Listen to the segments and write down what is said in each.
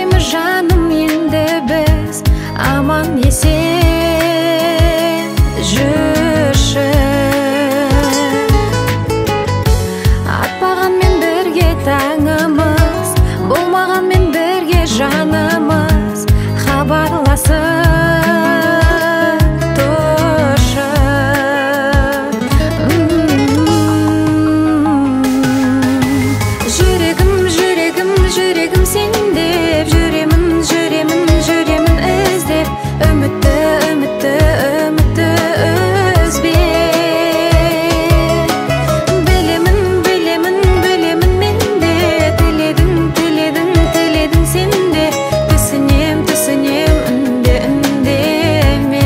Жүрмейміз жаным енді біз, аман есен жүрші. Атпағанмен бірге таңымыз, болмағанмен бірге жанымыз, хабарласып тұршы. Жүрегім, жүрегім, жүрегім сен деп, жүремін, жүремін, жүремін іздеп, үмітті, үмітті, үмітті үзбе. Білемін, білемін, білемін мен де, тіледің, тіледің, тіледің сен де, түсінем, түсінем үнде, үндеме.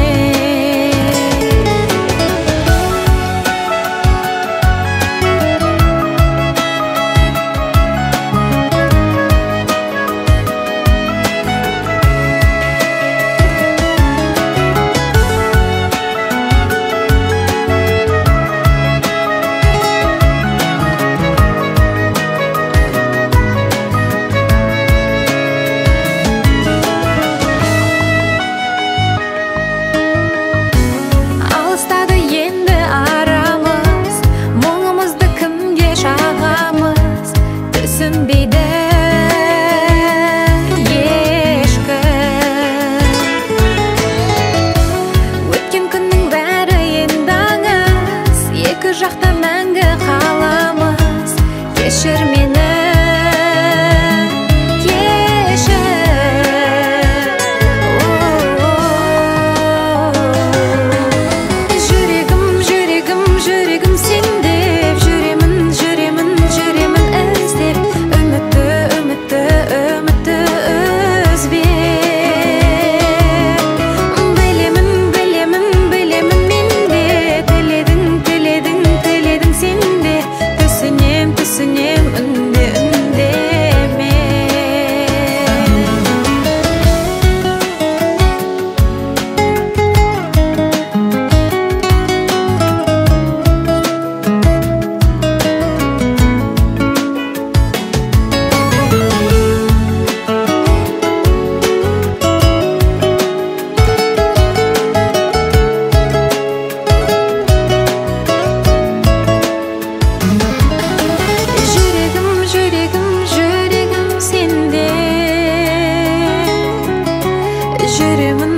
Алыстады енді арамыз, мұңымызды кімге шағамыз, түсінбейді ешкім. Өткен күннің бәрі енді аңыз, екі жақта мәңгі қаламыз. Кешір мені, жүрегім, жүрегім, жүрегім сен деп, жүремін, жүремін, жүремін іздеп, үмітті, үмітті, үмітті үзбе. Білемін, білемін, білемін мен де, тіледің, тіледің, тіледің сен де, түсінем, түсінем үнде, үндеме. Жүрегім, жүрегім, жүрегім сен де, жүремін,